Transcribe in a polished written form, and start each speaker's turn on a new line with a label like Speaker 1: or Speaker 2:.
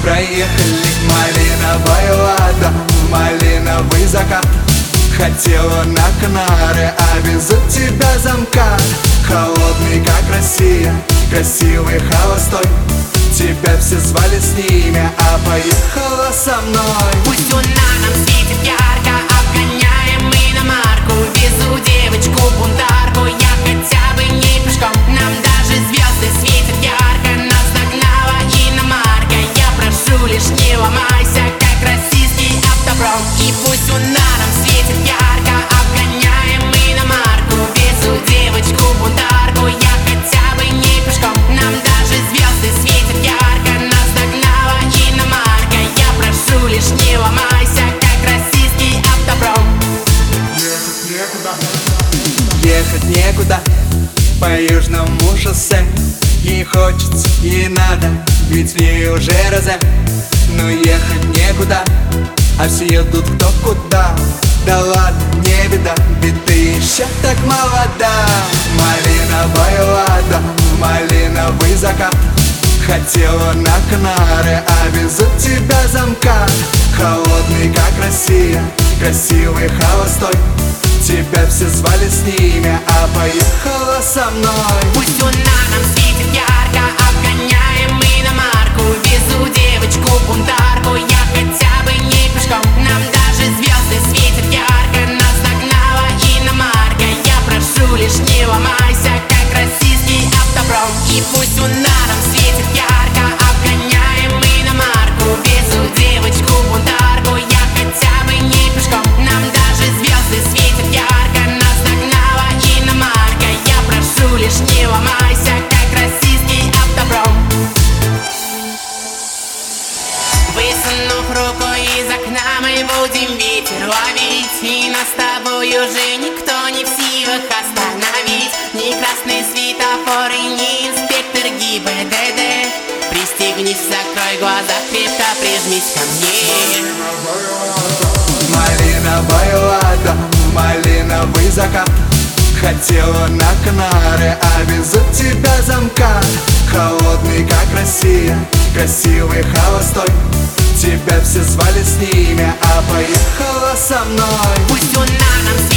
Speaker 1: проехали малиновое лето, малиновый закат. Хотела на Канары, а везут тебя замкат. Холодный, как Россия, красивый, холостой. Тебя все звали с ними, а поехала со мной.
Speaker 2: Пусть луна нам светит ярко, обгоняем иномарку. Везу девочку-бунтарку, я хотя бы не пешком. Нам даже звезды светят ярко, нас догнала иномарка. Я прошу, лишь не ломайся, как российский автопром. И пусть луна нам светит ярко, обгоняем иномарку. Везу девочку-бунтарку, я хотя бы не пешком. Нам даже звезды светят ярко, нас догнала иномарка. Я прошу, лишь не ломайся, как российский автопром.
Speaker 1: Ехать некуда по южному шоссе. Ей хочется, ей надо, ведь в ней уже розе. Но ехать некуда, а все едут кто куда. Да ладно, не беда, ведь ты еще так молода. Малиновое лето, малиновый закат. Хотела на Канары, а везут тебя замкат. Холодный, как Россия, красивый, холостой. Тебя все звали с ними, а поехала со мной.
Speaker 2: Пусть луна нам светит ярко, обгоняем иномарку. Везу девочку-бунтарку, я хотя бы не пешком. Нам даже звезды светят ярко, нас догнала иномарка. Я прошу, лишь не ломайся, как российский автопром. И пусть луна нам светит ярко, обгоняем иномарку. Везу девочку-бунтарку, я хотя бы не пешком. Нам даже звезды светят ярко, нас догнала иномарка. Я прошу, лишь не ломайся, как российский автопром. Высунув руку из окна, мы будем ветер ловить. И нас с тобой уже никто не в силах остановить. Ни красный светофор и ни инспектор ГИБДД. Пристегнись, закрой глаза, крепко прижмись ко мне.
Speaker 1: Малиновое лето, малиновый закат. Хотела на Канары, а везут тебя замкат. Холодный, как Россия, красивый, холостой. Тебя все звали с ними, а поехала со мной.
Speaker 2: Пусть луна нам